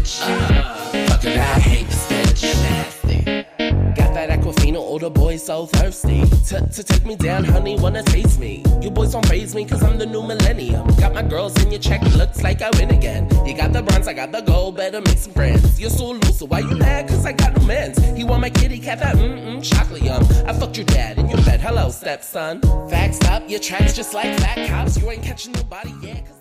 bitch. Fuck it, I hate this bitch. Nasty. Got that Aquafina, older boy so thirsty. To take me down, honey, wanna taste me. You boys don't praise me, cause I'm the new millennium. Got my girls in your check, looks like I win again. You got the bronze, I got the gold, better make some friends. You're so loose, so why you mad? Cause I got no mans. He want my kitty cat, that chocolate yum. I fucked your dad in your bed, hello stepson. Facts up, your tracks just like fat cops. You ain't catching nobody, yeah.